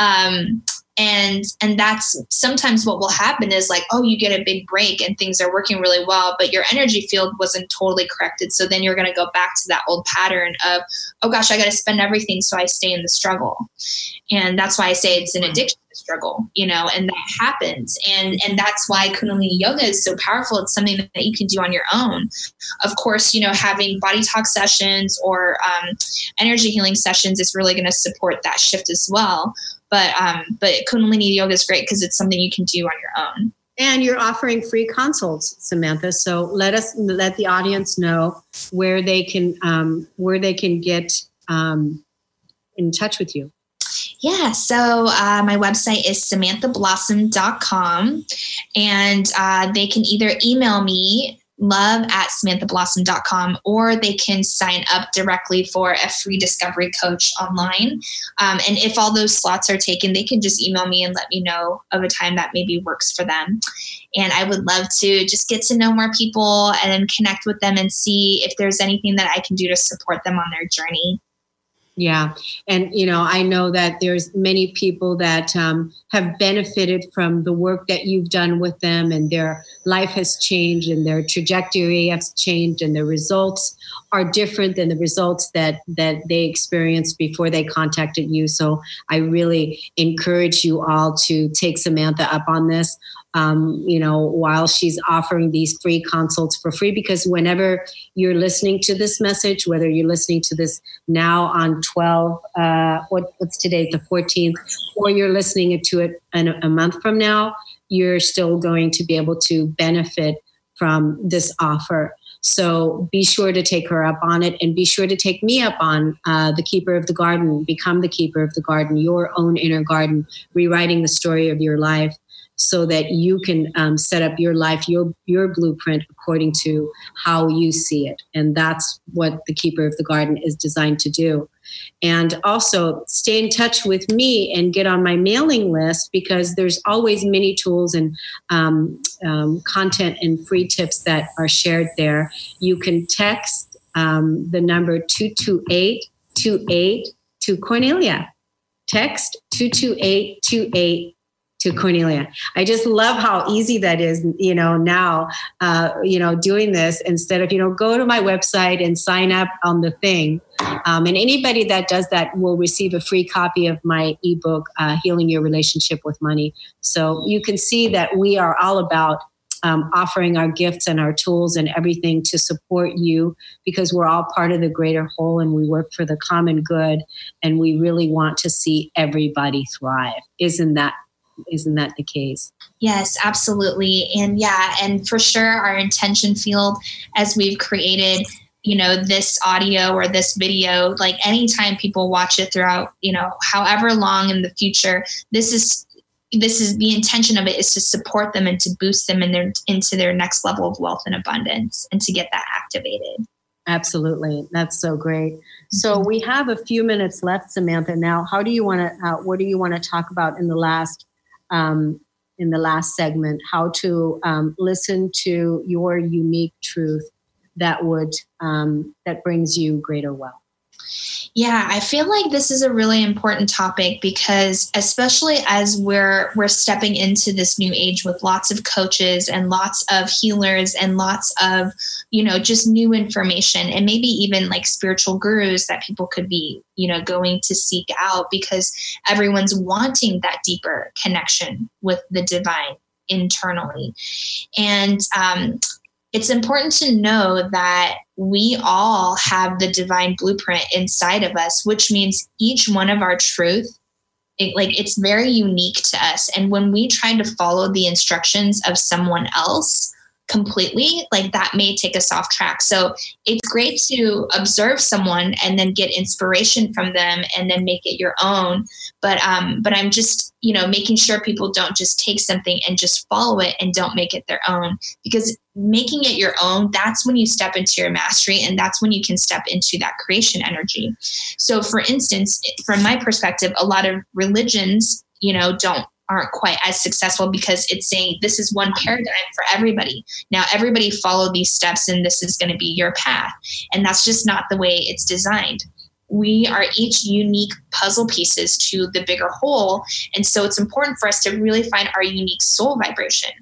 Um, And and that's sometimes what will happen is like, oh, you get a big break and things are working really well, but your energy field wasn't totally corrected. So then you're going to go back to that old pattern of, oh gosh, I got to spend everything. So I stay in the struggle. And that's why I say it's an addiction to struggle, you know, and that happens. And, and that's why Kundalini yoga is so powerful. It's something that you can do on your own. Of course, you know, having body talk sessions or um, energy healing sessions is really going to support that shift as well. But um, but Kundalini yoga is great because it's something you can do on your own. And you're offering free consults, Samantha. So let us let the audience know where they can um, where they can get um, in touch with you. Yeah, so uh, my website is samantha blossom dot com, and uh, they can either email me love at samantha blossom dot com, or they can sign up directly for a free discovery coach online. Um, and if all those slots are taken, they can just email me and let me know of a time that maybe works for them. And I would love to just get to know more people and connect with them and see if there's anything that I can do to support them on their journey. Yeah. And, you know, I know that there's many people that um, have benefited from the work that you've done with them, and their life has changed and their trajectory has changed and their results are different than the results that, that they experienced before they contacted you. So I really encourage you all to take Samantha up on this. Um, you know, while she's offering these free consults for free, because whenever you're listening to this message, whether you're listening to this now on twelve, uh, what, what's today, the fourteenth, or you're listening to it in a month from now, you're still going to be able to benefit from this offer. So be sure to take her up on it, and be sure to take me up on uh, the Keeper of the Garden. Become the Keeper of the Garden, your own inner garden, rewriting the story of your life, so that you can um, set up your life, your your blueprint according to how you see it. And that's what the Keeper of the Garden is designed to do. And also stay in touch with me and get on my mailing list, because there's always many tools and um, um, content and free tips that are shared there. You can text um, the number two two eight two eight to Cornelia. Text two two eight two eight to Cornelia. I just love how easy that is, you know, now, uh, you know, doing this instead of, you know, go to my website and sign up on the thing. Um, and anybody that does that will receive a free copy of my ebook, uh, Healing Your Relationship with Money. So you can see that we are all about um, offering our gifts and our tools and everything to support you, because we're all part of the greater whole and we work for the common good. And we really want to see everybody thrive. Isn't that Isn't that the case? Yes, absolutely. And yeah, and for sure our intention field, as we've created, you know, this audio or this video, like anytime people watch it throughout, you know, however long in the future, this is, this is the intention of it, is to support them and to boost them in their, into their next level of wealth and abundance, and to get that activated. Absolutely. That's so great. So we have a few minutes left, Samantha. Now, how do you want to, uh, what do you want to talk about in the last Um, in the last segment, how to um, listen to your unique truth that would um, that brings you greater wealth? Yeah, I feel like this is a really important topic, because especially as we're we're stepping into this new age with lots of coaches and lots of healers and lots of, you know, just new information, and maybe even like spiritual gurus that people could be, you know, going to seek out, because everyone's wanting that deeper connection with the divine internally. And um, it's important to know that we all have the divine blueprint inside of us, which means each one of our truth, it, like it's very unique to us. And when we try to follow the instructions of someone else, completely, like that may take us off track. So it's great to observe someone and then get inspiration from them and then make it your own. But, um, but I'm just, you know, making sure people don't just take something and just follow it and don't make it their own, because making it your own, that's when you step into your mastery, and that's when you can step into that creation energy. So for instance, from my perspective, a lot of religions, you know, don't aren't quite as successful because it's saying this is one paradigm for everybody. Now everybody follow these steps and this is going to be your path. And that's just not the way it's designed. We are each unique puzzle pieces to the bigger whole. And so it's important for us to really find our unique soul vibration.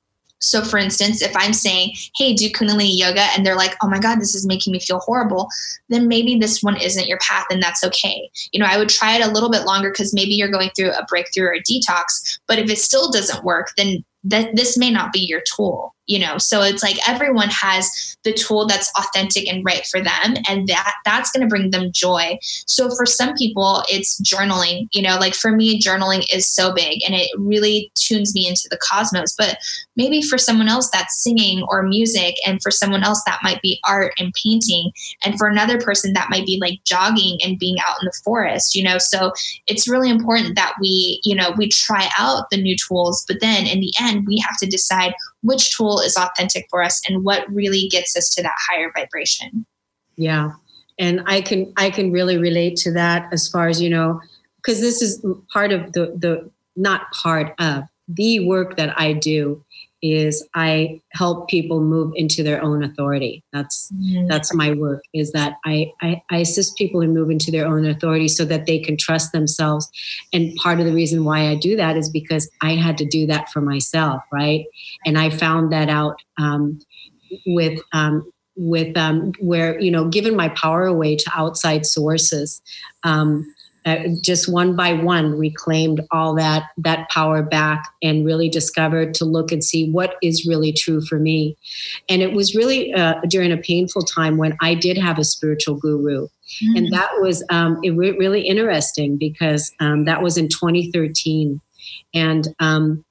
So for instance, if I'm saying, hey, do Kundalini yoga, and they're like, oh my God, this is making me feel horrible, then maybe this one isn't your path, and that's okay. You know, I would try it a little bit longer because maybe you're going through a breakthrough or a detox, but if it still doesn't work, then that this may not be your tool, you know? So it's like everyone has the tool that's authentic and right for them. And that that's going to bring them joy. So for some people, it's journaling, you know, like for me, journaling is so big and it really tunes me into the cosmos. But maybe for someone else that's singing or music, and for someone else that might be art and painting. And for another person that might be like jogging and being out in the forest, you know? So it's really important that we, you know, we try out the new tools, but then in the end, we have to decide which tool is authentic for us and what really gets us to that higher vibration. Yeah. And I can, I can really relate to that as far as, you know, because this is part of the, the, not part of the work that I do is I help people move into their own authority. That's, mm-hmm. that's my work, is that I, I, I assist people in move into their own authority so that they can trust themselves. And part of the reason why I do that is because I had to do that for myself. Right. And I found that out um, with, um, with um, where, you know, giving my power away to outside sources, um, Uh, just one by one reclaimed all that that power back and really discovered to look and see what is really true for me. And it was really uh, during a painful time when I did have a spiritual guru. Mm-hmm. And that was um, it re- really interesting because um, that was in twenty thirteen. And um,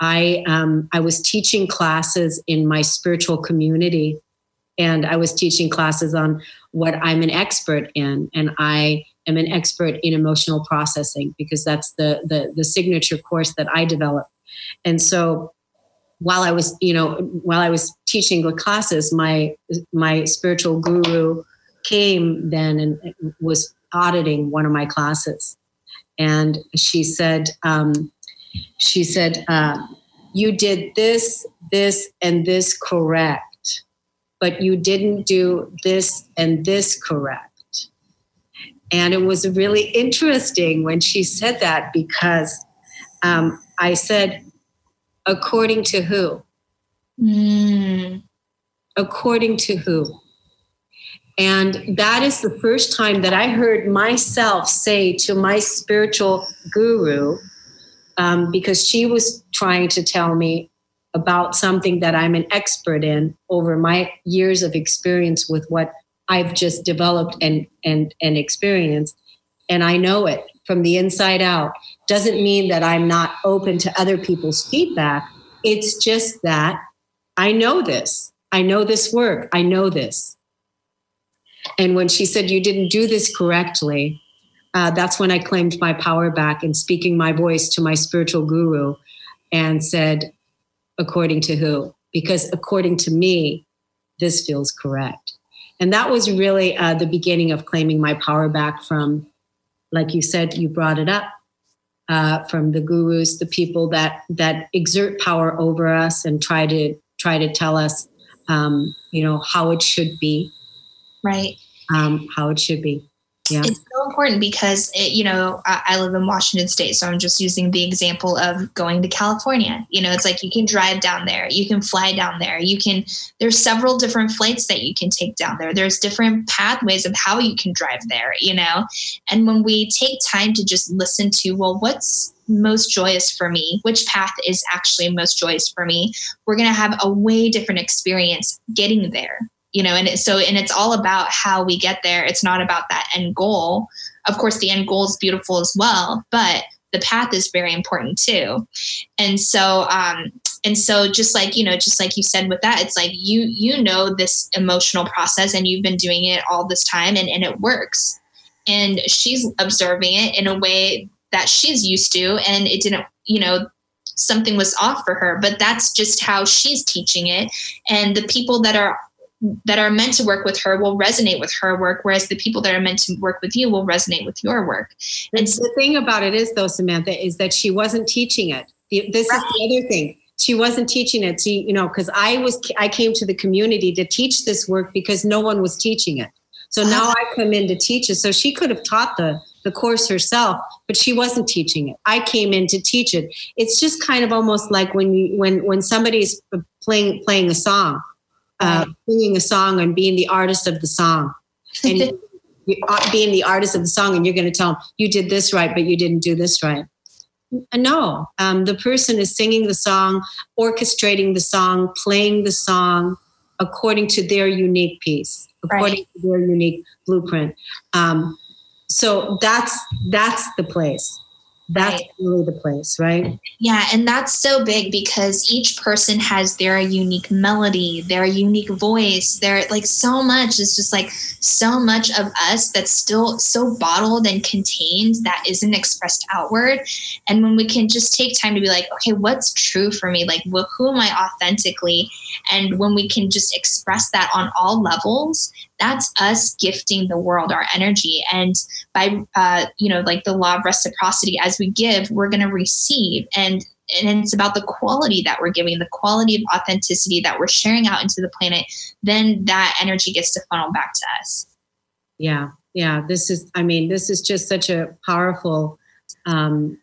I um, I was teaching classes in my spiritual community, and I was teaching classes on what I'm an expert in. And I am an expert in emotional processing because that's the, the, the signature course that I developed. And so while I was, you know, while I was teaching the classes, my, my spiritual guru came then and was auditing one of my classes. And she said, um, she said, uh, you did this, this, and this correct, but you didn't do this and this correct. And it was really interesting when she said that because um, I said, according to who? Mm. According to who? And that is the first time that I heard myself say to my spiritual guru, um, because she was trying to tell me about something that I'm an expert in over my years of experience with what I've just developed and, and, and experienced. And I know it from the inside out. Doesn't mean that I'm not open to other people's feedback. It's just that I know this. I know this work. I know this. And when she said, you didn't do this correctly, uh, that's when I claimed my power back and speaking my voice to my spiritual guru and said, according to who? Because according to me, this feels correct. And that was really uh, the beginning of claiming my power back from, like you said, you brought it up, uh, from the gurus, the people that that exert power over us and try to try to tell us, um, you know, how it should be. Right. Um, how it should be. Yeah. It's so important because, it, you know, I, I live in Washington State, so I'm just using the example of going to California. You know, it's like you can drive down there, you can fly down there, you can, there's several different flights that you can take down there. There's different pathways of how you can drive there, you know, and when we take time to just listen to, well, what's most joyous for me, which path is actually most joyous for me, we're going to have a way different experience getting there. You know, and it, so, and it's all about how we get there. It's not about that end goal. Of course, the end goal is beautiful as well, but the path is very important too. And so, um, and so just like, you know, just like you said with that, it's like, you, you know, this emotional process and you've been doing it all this time and, and it works. And she's observing it in a way that she's used to, and it didn't, you know, something was off for her, but that's just how she's teaching it. And the people that are that are meant to work with her will resonate with her work, whereas the people that are meant to work with you will resonate with your work. And so, the thing about it is, though, Samantha, is that she wasn't teaching it. This right. is the other thing. She wasn't teaching it. See, you know, because I was, I came to the community to teach this work because no one was teaching it. So now I come in to teach it. So she could have taught the the course herself, but she wasn't teaching it. I came in to teach it. It's just kind of almost like when you, when when somebody's playing playing a song. Uh, singing a song and being the artist of the song, and you, you, uh, being the artist of the song, and you're going to tell them you did this right, but you didn't do this right. No, um, the person is singing the song, orchestrating the song, playing the song according to their unique piece, according right. to their unique blueprint. Um, so that's that's the place. That's right. really the place, right? Yeah. And that's so big because each person has their unique melody, their unique voice. They're like so much. It's just like so much of us that's still so bottled and contained that isn't expressed outward. And when we can just take time to be like, okay, what's true for me? Like, well, who am I authentically? And when we can just express that on all levels, that's us gifting the world our energy. And by, uh, you know, like the law of reciprocity, as we give, we're going to receive. And, and it's about the quality that we're giving, the quality of authenticity that we're sharing out into the planet. Then that energy gets to funnel back to us. Yeah. Yeah. This is, I mean, this is just such a powerful um,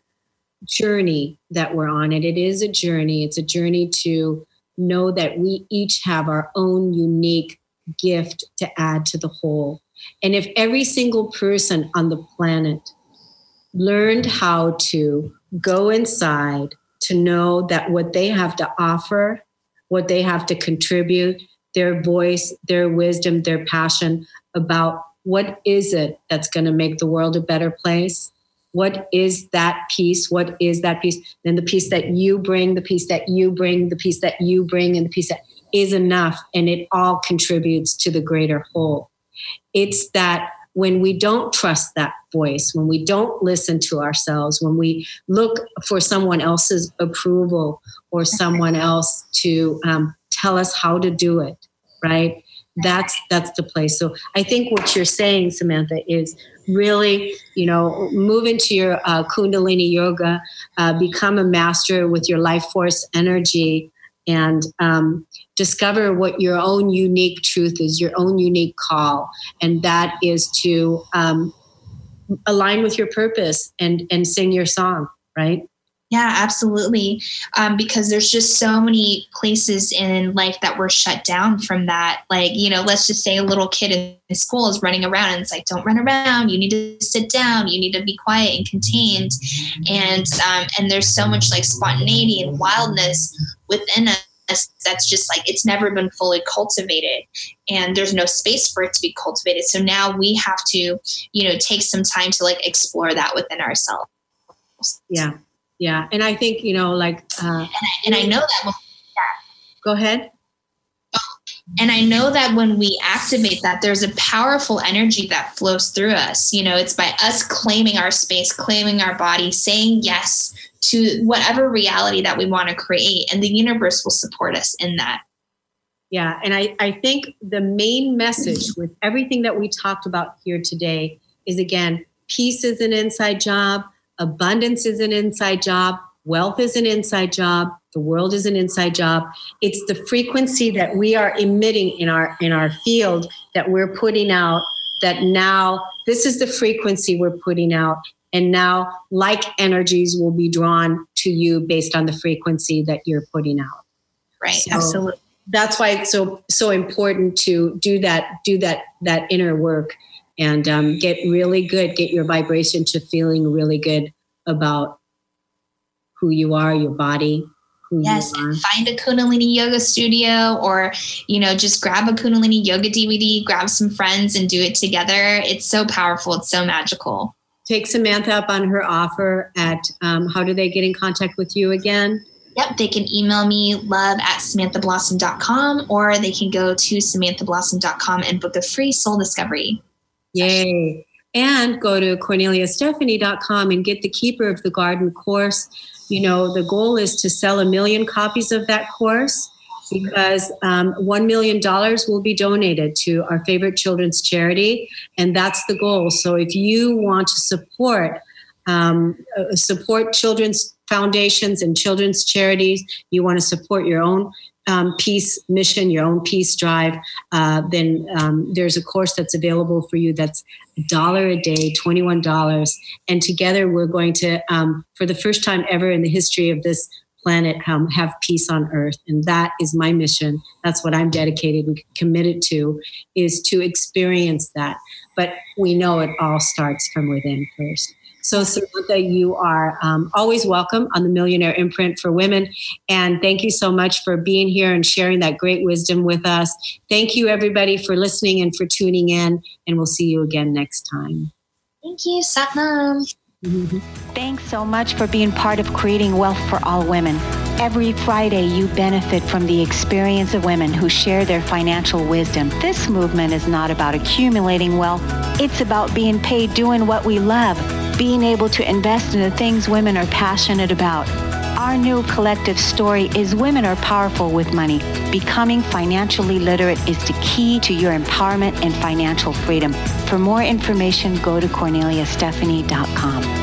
journey that we're on. And it is a journey. It's a journey to know that we each have our own unique gift to add to the whole. And if every single person on the planet learned how to go inside to know that what they have to offer, what they have to contribute, their voice, their wisdom, their passion about what is it that's going to make the world a better place? What is that piece? What is that piece? Then the piece that you bring, the piece that you bring, the piece that you bring, and the piece that is enough, and it all contributes to the greater whole. It's that when we don't trust that voice, when we don't listen to ourselves, when we look for someone else's approval or someone else to um, tell us how to do it, right? That's that's the place. So I think what you're saying, Samantha, is really, you know, move into your uh, Kundalini yoga, uh, become a master with your life force energy, and um, discover what your own unique truth is, your own unique call. And that is to um, align with your purpose and, and sing your song, right? Yeah, absolutely. Um, because there's just so many places in life that were shut down from that. Like, you know, let's just say a little kid in school is running around and it's like, don't run around. You need to sit down. You need to be quiet and contained. And, um, and there's so much like spontaneity and wildness within us that's just like, it's never been fully cultivated, and there's no space for it to be cultivated. So now we have to, you know, take some time to like explore that within ourselves. Yeah. Yeah. And I think, you know, like, uh, and, I, and I know that. When, yeah. Go ahead. And I know that when we activate that, there's a powerful energy that flows through us. You know, it's by us claiming our space, claiming our body, saying yes to whatever reality that we want to create. And the universe will support us in that. Yeah. And I, I think the main message with everything that we talked about here today is, again, peace is an inside job. Abundance is an inside job. Wealth is an inside job. The world is an inside job. It's the frequency that we are emitting in our in our field that we're putting out, that now this is the frequency we're putting out. And now like energies will be drawn to you based on the frequency that you're putting out. Right. So absolutely. That's why it's so so important to do that, do that, that inner work. And um, get really good, get your vibration to feeling really good about who you are, your body, who yes, you are. Find a Kundalini yoga studio, or, you know, just grab a Kundalini yoga D V D, grab some friends and do it together. It's so powerful. It's so magical. Take Samantha up on her offer at, um, how do they get in contact with you again? Yep, they can email me love at samantha blossom dot com, or they can go to samantha blossom dot com and book a free soul discovery. Yay. And go to cornelia stephanie dot com and get the Keeper of the Garden course. You know, the goal is to sell a million copies of that course, because um, one million dollars will be donated to our favorite children's charity. And that's the goal. So if you want to support, um, uh, support children's foundations and children's charities, you want to support your own um, peace mission, your own peace drive, uh, then um, there's a course that's available for you that's a dollar a day, twenty-one dollars. And together we're going to, um, for the first time ever in the history of this planet, um, have peace on earth. And that is my mission. That's what I'm dedicated and committed to, is to experience that. But we know it all starts from within first. So Samantha, you are um, always welcome on the Millionaire Imprint for Women. And thank you so much for being here and sharing that great wisdom with us. Thank you, everybody, for listening and for tuning in. And we'll see you again next time. Thank you, Satnam. Mm-hmm. Thanks so much for being part of Creating Wealth for All Women. Every Friday, you benefit from the experience of women who share their financial wisdom. This movement is not about accumulating wealth. It's about being paid doing what we love, being able to invest in the things women are passionate about. Our new collective story is women are powerful with money. Becoming financially literate is the key to your empowerment and financial freedom. For more information, go to cornelia stephanie dot com.